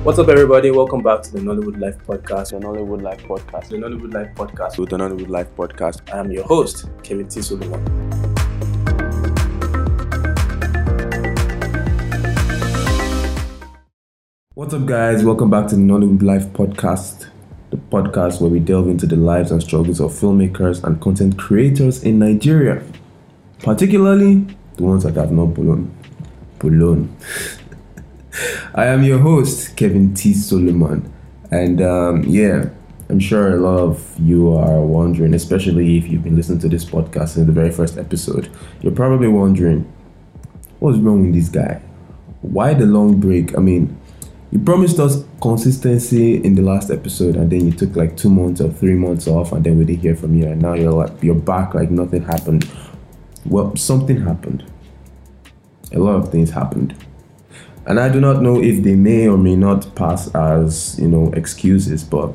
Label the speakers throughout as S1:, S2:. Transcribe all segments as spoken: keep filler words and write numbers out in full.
S1: What's up, everybody? Welcome back to the Nollywood Life Podcast.
S2: The Nollywood Life Podcast.
S1: The Nollywood Life Podcast.
S2: With the Nollywood Life Podcast.
S1: I am your host, Kevin T. Solomon. What's up, guys? Welcome back to the Nollywood Life Podcast, the podcast where we delve into the lives and struggles of filmmakers and content creators in Nigeria, particularly the ones that have not blown. blown. I am your host, Kevin T. Solomon, and um, yeah, I'm sure a lot of you are wondering, especially if you've been listening to this podcast in the very first episode, you're probably wondering, what's wrong with this guy? Why the long break? I mean, you promised us consistency in the last episode, and then you took like two months or three months off, and then we didn't hear from you, and now you're like you're back like nothing happened. Well, something happened. A lot of things happened. And I do not know if they may or may not pass as, you know, excuses, but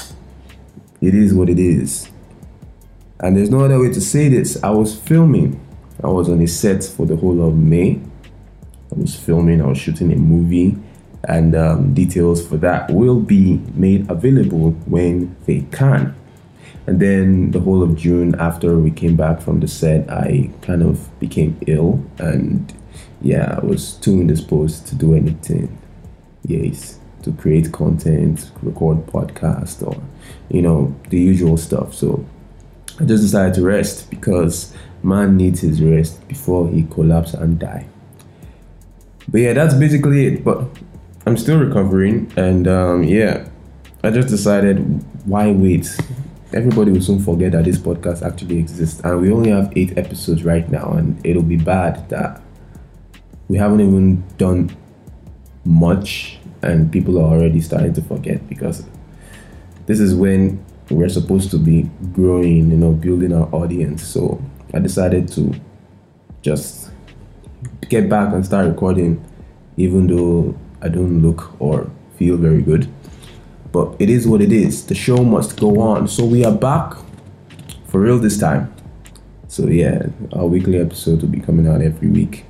S1: it is what it is. And there's no other way to say this. I was filming. I was on a set for the whole of May. I was filming. I was shooting a movie. And um, details for that will be made available when they can. And then the whole of June, after we came back from the set, I kind of became ill. And yeah, I was too indisposed to do anything. Yes, to create content, record podcast, or, you know, the usual stuff. So I just decided to rest because man needs his rest before he collapses and die. But yeah, that's basically it. But I'm still recovering, and um, yeah, I just decided, why wait? Everybody will soon forget that this podcast actually exists, and we only have eight episodes right now, and it'll be bad that we haven't even done much and people are already starting to forget, because this is when we're supposed to be growing, you know, building our audience. So I decided to just get back and start recording, even though I don't look or feel very good. But it is what it is. The show must go on. So we are back for real this time. So yeah, our weekly episode will be coming out every week.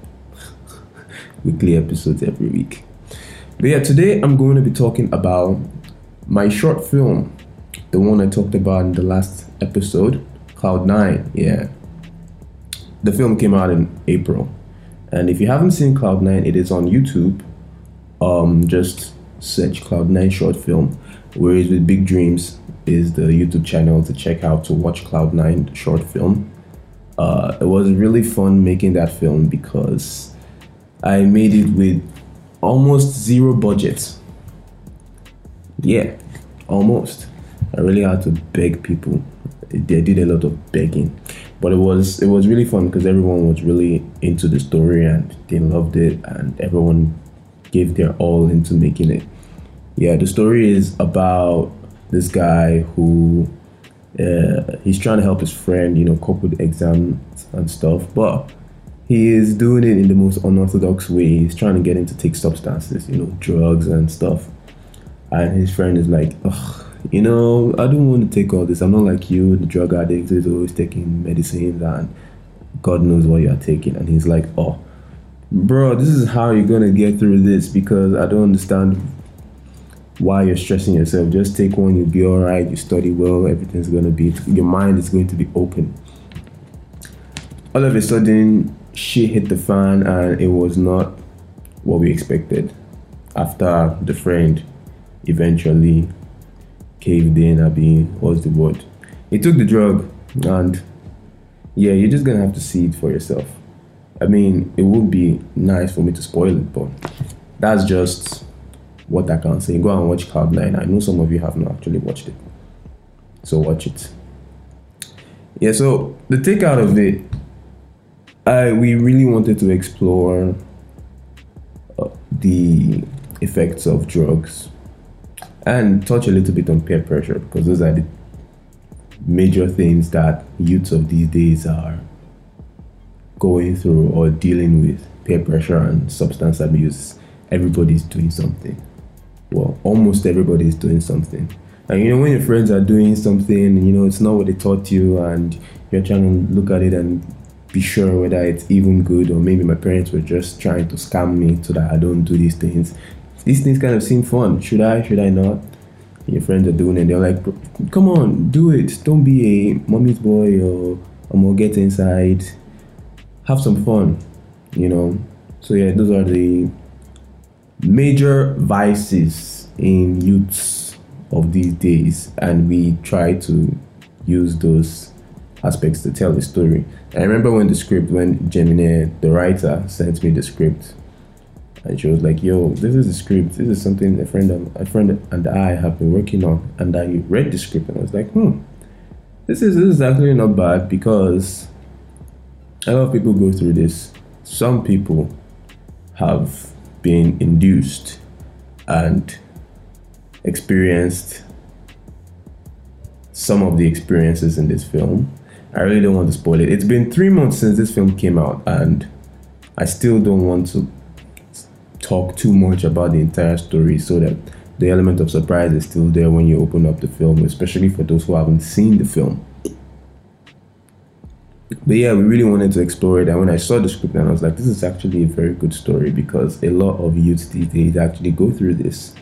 S1: Weekly episodes every week. But yeah, today I'm going to be talking about my short film, the one I talked about in the last episode, Cloud nine. Yeah, the film came out in April, and if you haven't seen Cloud nine, it is on YouTube. Um, just search Cloud nine short film. Whereas with Big Dreams is the YouTube channel to check out to watch Cloud nine short film. Uh, it was really fun making that film because I made it with almost zero budget. Yeah, almost. I really had to beg people. I did a lot of begging, but it was it was really fun because everyone was really into the story and they loved it, and everyone gave their all into making it. Yeah, the story is about this guy who uh, he's trying to help his friend, you know, cope with exams and stuff, but he is doing it in the most unorthodox way. He's trying to get him to take substances, you know, drugs and stuff. And his friend is like, ugh, you know, I don't want to take all this. I'm not like you, the drug addict who's always taking medicines and God knows what you're taking. And he's like, oh, bro, this is how you're going to get through this, because I don't understand why you're stressing yourself. Just take one, you'll be all right. You study well, everything's going to be, your mind is going to be open. All of a sudden, shit hit the fan, and it was not what we expected. After the friend eventually caved in, I mean, what's the word? He took the drug, and yeah, you're just gonna have to see it for yourself. I mean, it would be nice for me to spoil it, but that's just what I can say. Go and watch Cloud nine. I know some of you have not actually watched it, so watch it. Yeah, so the takeout of it, I, we really wanted to explore uh, the effects of drugs and touch a little bit on peer pressure, because those are the major things that youths of these days are going through or dealing with. Peer pressure and substance abuse. Everybody's doing something. Well, almost everybody is doing something. And you know, when your friends are doing something, you know, it's not what they taught you, and you're trying to look at it and be sure whether it's even good, or maybe my parents were just trying to scam me so that I don't do these things. these things kind of seem fun. Should I? Should I not? Your friends are doing it. They're like, come on, do it. Don't be a mommy's boy or I'm gonna get inside. Have some fun, you know. So yeah, those are the major vices in youths of these days, and we try to use those aspects to tell the story. I remember when the script, when Gemini, the writer, sent me the script, and she was like, "Yo, this is the script. This is something a friend, of, a friend and I have been working on." And I read the script, and I was like, "Hmm, this is this is actually not bad," because a lot of people go through this. Some people have been induced and experienced some of the experiences in this film. I really don't want to spoil it. It's been three months since this film came out, and I still don't want to talk too much about the entire story so that the element of surprise is still there when you open up the film, especially for those who haven't seen the film. But yeah, we really wanted to explore it, and when I saw the script, and I was like, this is actually a very good story, because a lot of youths these days actually go through this.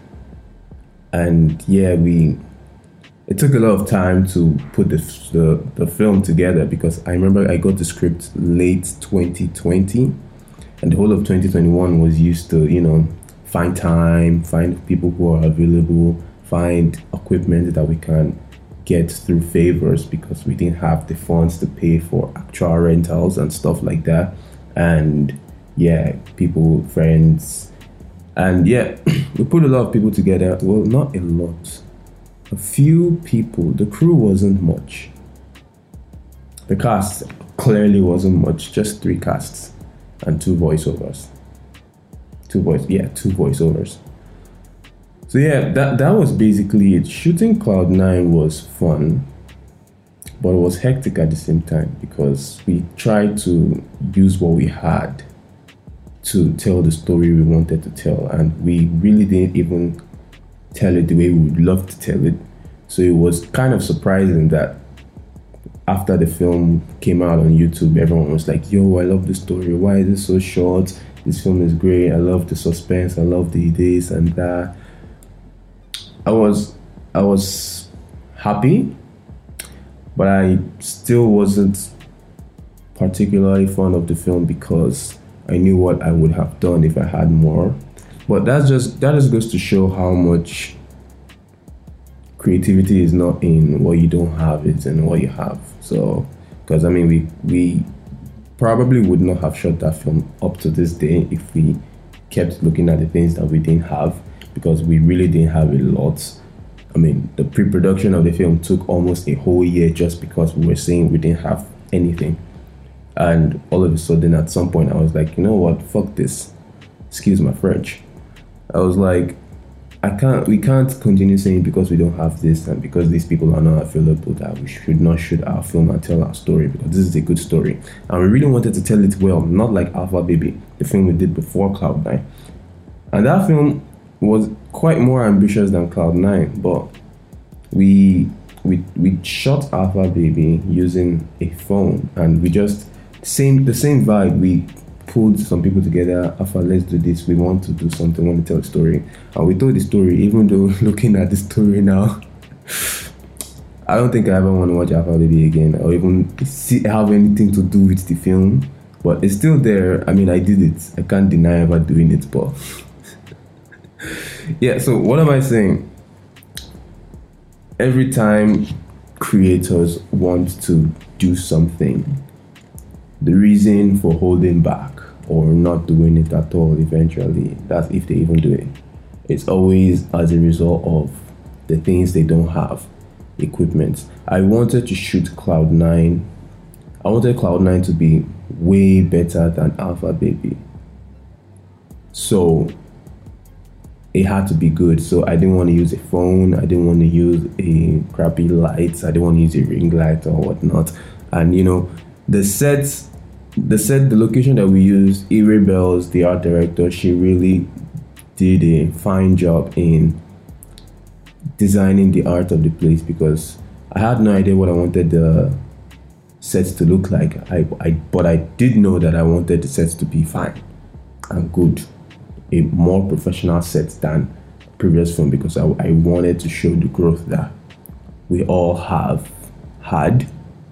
S1: And yeah, we it took a lot of time to put the, the the film together, because I remember I got the script late twenty twenty, and the whole of twenty twenty-one was used to, you know, find time, find people who are available, find equipment that we can get through favors, because we didn't have the funds to pay for actual rentals and stuff like that. And yeah, people, friends, and yeah, we put a lot of people together. Well, not a lot, a few people. The crew wasn't much. The cast clearly wasn't much. Just three casts and two voiceovers. Two voice, yeah, two voiceovers. So yeah, that that was basically it. Shooting Cloud nine was fun, but it was hectic at the same time, because we tried to use what we had to tell the story we wanted to tell, and we really didn't even tell it the way we would love to tell it. So it was kind of surprising that after the film came out on YouTube, everyone was like, "Yo, I love the story. Why is it so short? This film is great. I love the suspense. I love the this and that." I was I was happy, but I still wasn't particularly fond of the film, because I knew what I would have done if I had more. But that's just that just goes to show how much creativity is not in what you don't have, it's in what you have. So, because I mean, we we probably would not have shot that film up to this day if we kept looking at the things that we didn't have, because we really didn't have a lot. I mean, the pre-production of the film took almost a whole year, just because we were saying we didn't have anything. And all of a sudden, at some point, I was like, you know what, fuck this. Excuse my French. I was like, I can't, we can't continue saying because we don't have this and because these people are not available that we should not shoot our film and tell our story, because this is a good story. And we really wanted to tell it well, not like Alpha Baby, the film we did before Cloud nine. And that film was quite more ambitious than Cloud nine, but we we we shot Alpha Baby using a phone, and we just same the same vibe. We pulled some people together. Alpha, let's do this. We want to do something. We want to tell a story, and we told the story. Even though looking at the story now, I don't think I ever want to watch Alpha Baby again, or even see have anything to do with the film. But it's still there. I mean, I did it. I can't deny ever doing it, but. Yeah, so what am I saying? Every time creators want to do something, the reason for holding back or not doing it at all eventually, that's if they even do it, it's always as a result of the things they don't have. Equipment. I wanted to shoot Cloud nine. I wanted Cloud nine to be way better than Alpha Baby. So it had to be good. So I didn't want to use a phone. I didn't want to use a crappy light. I didn't want to use a ring light or whatnot. And you know, the sets, the set, the location that we used, Ire Bells, the art director, she really did a fine job in designing the art of the place, because I had no idea what I wanted the sets to look like. I, I but I did know that I wanted the sets to be fine and good a more professional set than previous film because I, I wanted to show the growth that we all have had.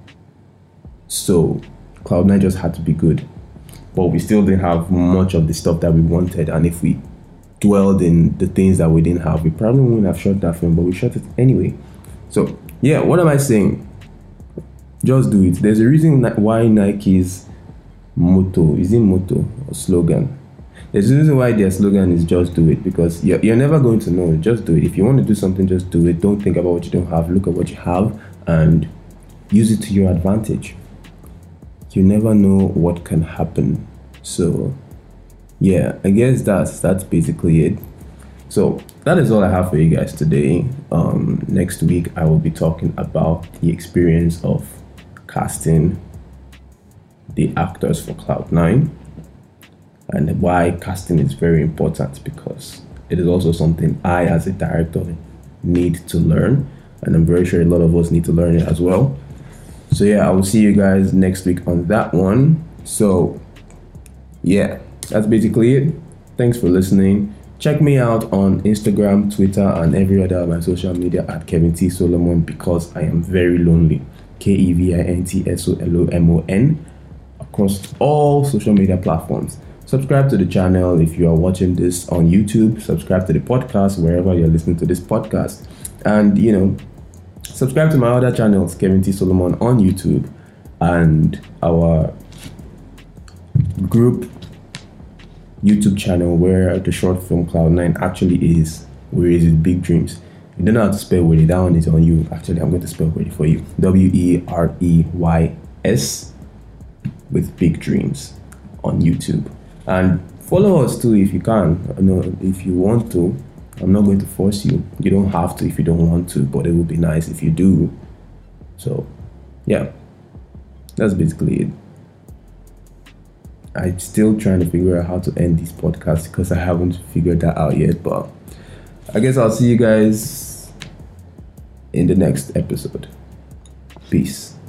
S1: So Cloud nine just had to be good, but we still didn't have much of the stuff that we wanted. And if we dwelled in the things that we didn't have, we probably wouldn't have shot that film, but we shot it anyway. So yeah, what am I saying? Just do it. There's a reason why Nike's motto, is it motto or slogan? There's a reason why their slogan is just do it, because you're, you're never going to know. Just do it. If you want to do something, just do it. Don't think about what you don't have. Look at what you have and use it to your advantage. You never know what can happen. So yeah, I guess that's that's basically it. So that is all I have for you guys today. Um, next week I will be talking about the experience of casting the actors for Cloud nine and why casting is very important, because it is also something I as a director need to learn, and I'm very sure a lot of us need to learn it as well. So yeah, I will see you guys next week on that one. So yeah, that's basically it. Thanks for listening. Check me out on Instagram, Twitter, and every other of my social media at Kevin T Solomon, because I am very lonely. K E V I N T S O L O M O N across all social media platforms. Subscribe to the channel if you are watching this on YouTube. Subscribe to the podcast wherever you're listening to this podcast. And, you know, subscribe to my other channels, Kevin T Solomon on YouTube, and our group YouTube channel where the short film Cloud nine actually is. Where is it? Big Dreams. You don't know how to spell Wery. That one is on you. Actually, I'm going to spell Wery for you. W E R E Y S with Big Dreams on YouTube. And follow us too if you can. No, if you want to. I'm not going to force you. You don't have to if you don't want to, but it would be nice if you do. So, yeah. That's basically it. I'm still trying to figure out how to end this podcast because I haven't figured that out yet, but I guess I'll see you guys in the next episode. Peace.